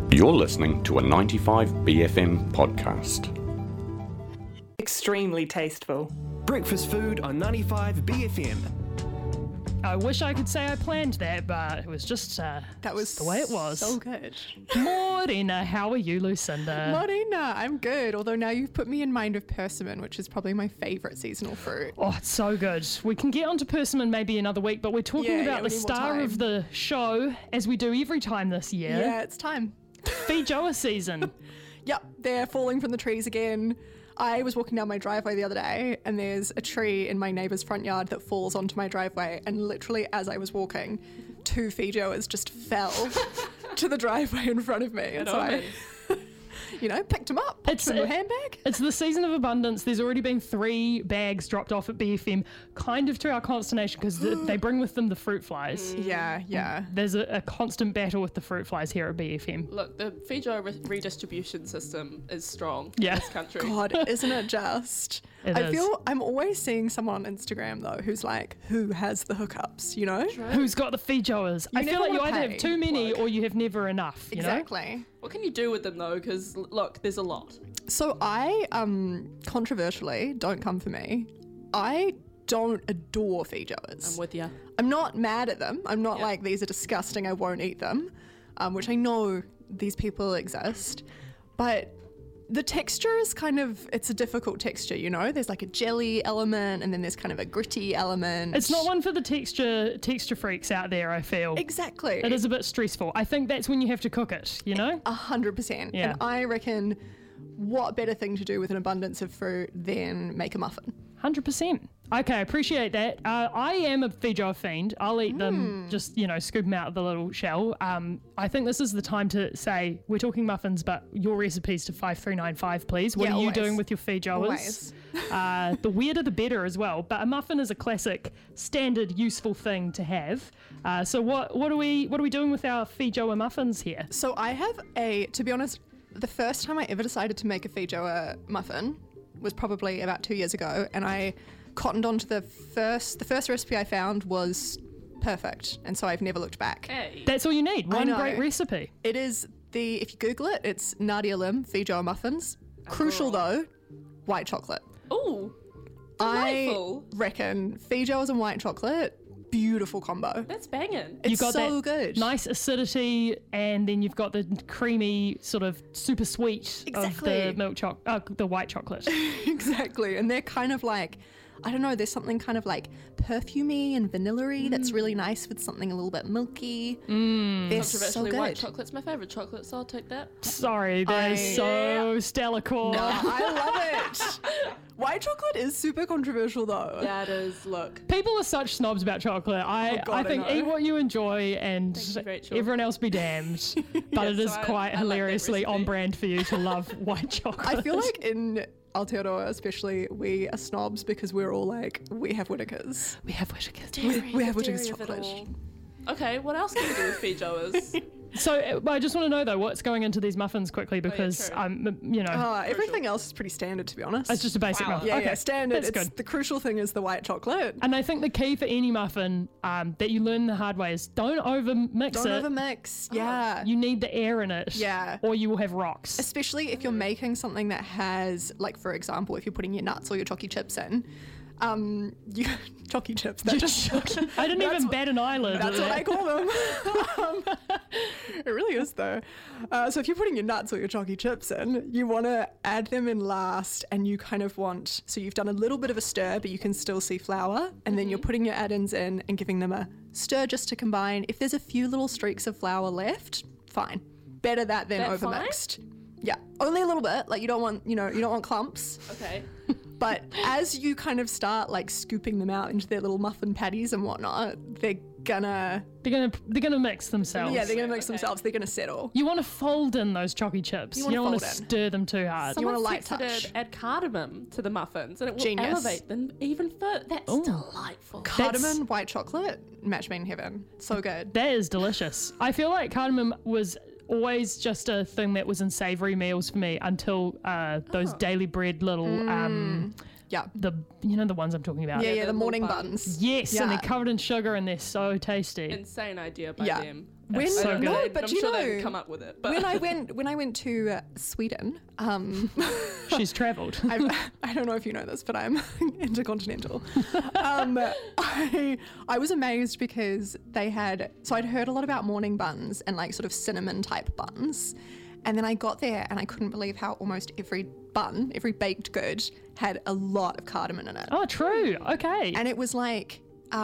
You're listening to a 95BFM podcast. Extremely tasteful. Breakfast food on 95BFM. I wish I could say I planned that, but it was just That was the way it was. so good. Morena, how are you, Lucinda? Morena, I'm good. Although now you've put me in mind of persimmon, which is probably my favourite seasonal fruit. Oh, it's so good. We can get onto persimmon maybe another week, but we're talking about we the need more star time. of the show, as we do every time this year. Yeah, it's time. Feijoa season. Yep, they're falling from the trees again. I was walking down my driveway the other day and there's a tree in my neighbour's front yard that falls onto my driveway, and literally as I was walking, 2 feijoas just fell to the driveway in front of me. And so I, picked them up, put them in a handbag. It's the season of abundance. There's already been 3 bags dropped off at BFM, kind of to our consternation because they bring with them the fruit flies. Yeah. There's a constant battle with the fruit flies here at BFM. Look, the feijoa redistribution system is strong Yeah. in this country. God, isn't it just? It I is. feel I'm always seeing someone on Instagram though who's like, who has the hookups, you know? Who's got the feijoas? I feel never like you wanna either pay, have too many like- or you have never enough. You know? Exactly. What can you do with them though? Because look, there's a lot. So I, controversially, don't come for me, I don't adore feijoas. I'm with you. I'm not mad at them. I'm not Yeah. like, these are disgusting, I won't eat them, which I know these people exist. But the texture is it's a difficult texture, you know? There's like a jelly element and then there's kind of a gritty element. It's not one for the texture freaks out there, I feel. Exactly. It is a bit stressful. I think that's when you have to cook it, you know? 100%. Yeah. And I reckon what better thing to do with an abundance of fruit than make a muffin? 100%. Okay, I appreciate that. I am a feijoa fiend. I'll eat them, just, scoop them out of the little shell. I think this is the time to say, we're talking muffins, but your recipes to 5395, please. What Yeah, are you always. doing with your feijoas? Always. The weirder the better as well. But a muffin is a classic, standard, useful thing to have. So what are we doing with our feijoa muffins here? So I have to be honest, the first time I ever decided to make a feijoa muffin was probably about 2 years ago, and I cottoned onto the first recipe I found was perfect, and so I've never looked back. Hey. That's all you need. One know. great recipe. It is if you Google it, it's Nadia Lim feijoa muffins. Crucial though, white chocolate. Ooh, I delightful. reckon feijoas and white chocolate, beautiful combo. That's banging. It's got so that good. nice acidity, and then you've got the creamy, sort of super sweet Exactly. of the white chocolate. Exactly. And they're kind of like, I don't know, there's something kind of like perfumey and vanilla-y that's really nice with something a little bit milky. They're so Controversially, good. white chocolate's my favourite chocolate, so I'll take that. Sorry, that is so stellar core. I love it. White chocolate is super controversial though. That is, look. People are such snobs about chocolate. I God, think I know. eat what you enjoy and Thank you, Rachel. everyone else be damned. But it is so I quite like that hilariously recipe. on brand for you to love white chocolate. I feel like in Aotearoa especially, we are snobs because we're all like, we have Whittakers. we have Whittakers. We have The Whittakers dairy of it chocolate. all. Okay, what else can we do with feijoas? So I just want to know though, what's going into these muffins quickly because true. Everything else is pretty standard, to be honest. it's just a basic Wow. muffin. yeah, Okay, standard. That's It's good. the crucial thing is the white chocolate. And I think the key for any muffin that you learn the hard way is don't overmix Don't it. overmix. Yeah. You need the air in it. Yeah. Or you will have rocks. Especially if you're making something that has, like, for example, if you're putting your nuts or your chocky chips in, chocky chips. That just I didn't That's even what- bat an eyelid. That's at what I that. call them. It really is though. So if you're putting your nuts or your chocky chips in, you want to add them in last, and you kind of want, so you've done a little bit of a stir, but you can still see flour, and then you're putting your add-ins in and giving them a stir just to combine. If there's a few little streaks of flour left, fine. Better that than That overmixed. Yeah, only a little bit. Like you don't want clumps. Okay. But as you kind of start like scooping them out into their little muffin patties and whatnot, they're gonna mix themselves. mix Okay. themselves. They're gonna settle. You want to fold in those chocky chips. You You, wanna don't want to fold in. stir them too hard. You want a Someone light suggested touch. add cardamom to the muffins, and it will Genius. elevate them even further. That's Ooh. delightful. Cardamom, white chocolate, match made in heaven. So good. That is delicious. I feel like cardamom was always just a thing that was in savoury meals for me until those daily bread little Yeah. the ones I'm talking about. Yeah, the the little morning buns. buns. Yes, and Yeah. they're covered in sugar and they're so tasty. Insane idea by Yeah. them. When so good. no, but I'm you sure they know, didn't come up with it. But when I went to Sweden, She's travelled. I don't know if you know this, but I'm intercontinental. I was amazed because they had, so I'd heard a lot about morning buns and like sort of cinnamon type buns. And then I got there and I couldn't believe how almost every bun, every baked good had a lot of cardamom in it. Oh, true. Okay. And it was like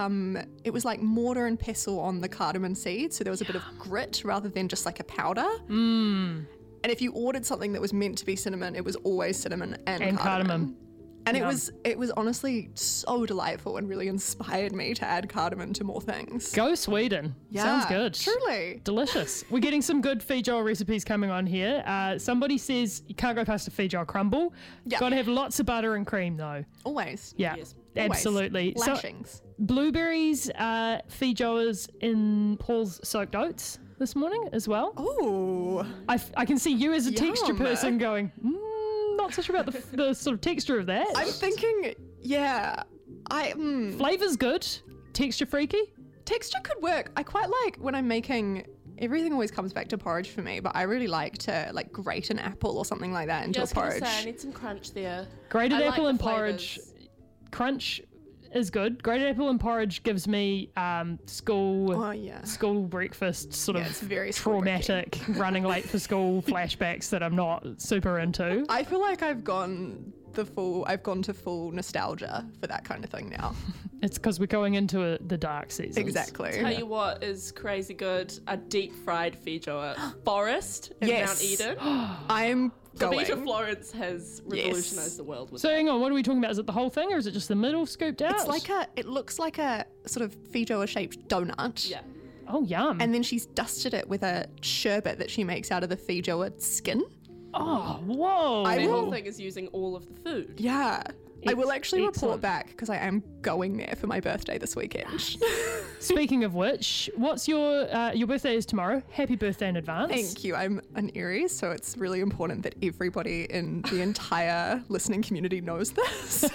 mortar and pestle on the cardamom seed. So there was a bit of grit rather than just like a powder. And if you ordered something that was meant to be cinnamon, it was always cinnamon and cardamom. And Yum. it was honestly so delightful and really inspired me to add cardamom to more things. Go Sweden. Yeah, Sounds good. Truly. Delicious. We're getting some good feijoa recipes coming on here. Somebody says you can't go past a feijoa crumble. Yeah. Got to have lots of butter and cream though. Always. Yeah, Yes. Always. absolutely. So Lashings. blueberries, feijoas in Paul's soaked oats this morning as well. Oh. I can see you as a texture Yum. person going, not so sure about the sort of texture of that. I'm thinking, yeah. Flavor's good. Texture freaky. Texture could work. I quite like when I'm making, everything always comes back to porridge for me, but I really like to like grate an apple or something like that into I a was gonna porridge. say, I need some crunch there. Grated I like apple the and porridge. flavours. Crunch is good. Grated apple and porridge gives me school Oh yeah. school breakfast sort Yeah, it's of very school traumatic running late for school flashbacks that I'm not super into. I feel like I've gone to full nostalgia for that kind of thing now. It's because we're going into the dark seasons. Exactly. Tell you what is crazy good: a deep fried feijoa. Forest in Yes. Mount Eden. I'm going. Feijoa Florence has revolutionized the world with So that. hang on, what are we talking about? Is it the whole thing or is it just the middle scooped out? It looks like a sort of feijoa shaped donut. Yeah. Oh, yum. And then she's dusted it with a sherbet that she makes out of the feijoa skin. oh, whoa. The whole thing is using all of the food. Yeah. I will actually report Excellent. back because I am going there for my birthday this weekend. Speaking of which, what's your birthday is tomorrow. Happy birthday in advance. Thank you. I'm an Aries, so it's really important that everybody in the entire listening community knows this.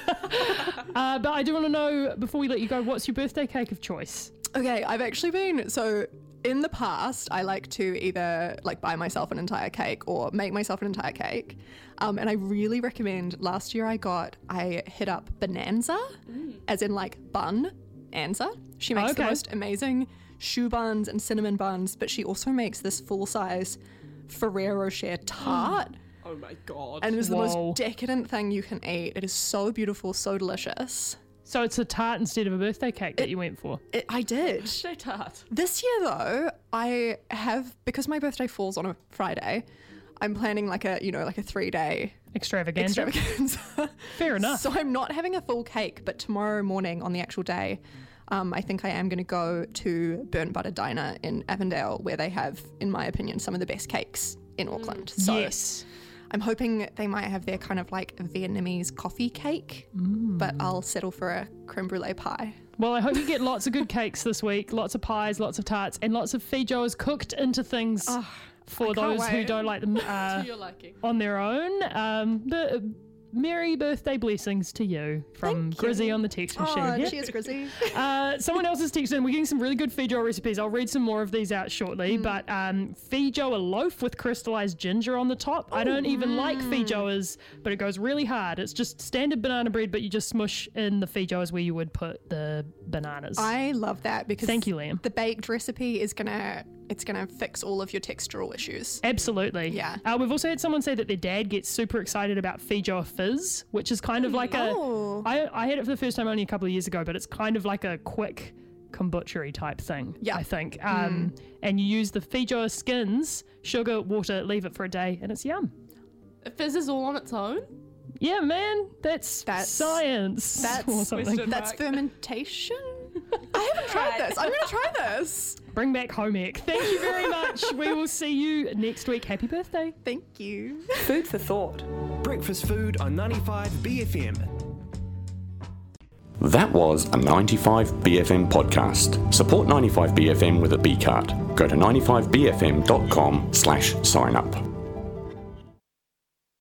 But I do want to know, before we let you go, what's your birthday cake of choice? Okay, I've actually been, so in the past, I like to either like buy myself an entire cake or make myself an entire cake. And I really recommend, last year I hit up Bonanza, as in like bun-anza. She makes the Okay. most amazing choux buns and cinnamon buns, but she also makes this full-size Ferrero Rocher tart. Oh my god. And it is the Whoa. most decadent thing you can eat. It is so beautiful, so delicious. So it's a tart instead of a birthday cake that you went for. I did. so tart. This year, though, I have, because my birthday falls on a Friday, I'm planning like a 3-day Extravaganza. extravaganza. Fair enough. So I'm not having a full cake, but tomorrow morning on the actual day, I think I am going to go to Burnt Butter Diner in Avondale, where they have, in my opinion, some of the best cakes in Auckland. So Yes. I'm hoping they might have their kind of like Vietnamese coffee cake, but I'll settle for a creme brulee pie. Well, I hope you get lots of good cakes this week, lots of pies, lots of tarts, and lots of feijoas cooked into things for I can't those who wait. don't like them To your liking. on their own. Merry birthday blessings to you from Thank Grizzy you. on the text Oh, machine. Yeah. cheers, Grizzy. Someone else has texted in. We're getting some really good feijoa recipes. I'll read some more of these out shortly. But feijoa loaf with crystallized ginger on the top. I don't even like feijoas, but it goes really hard. It's just standard banana bread, but you just smush in the feijoas where you would put the bananas. I love that because Thank you, Liam. the baked recipe is gonna fix all of your textural issues. Absolutely. Yeah. We've also had someone say that their dad gets super excited about feijoa fizz, which is kind of like Oh. I had it for the first time only a couple of years ago, but it's kind of like a quick kombucha type thing, Yeah. I think. And you use the feijoa skins, sugar, water, leave it for a day, and it's yum. It fizzes all on its own. Yeah, man, that's science that's- or something. Question. That's Mark. fermentation? I haven't tried this. I'm gonna try this. Bring back home ec. Thank you very much. We will see you next week. Happy birthday. Thank you. Food for thought. Breakfast food on 95 BFM. That was a 95BFM podcast. Support 95BFM with a B card. Go to 95bfm.com/sign up.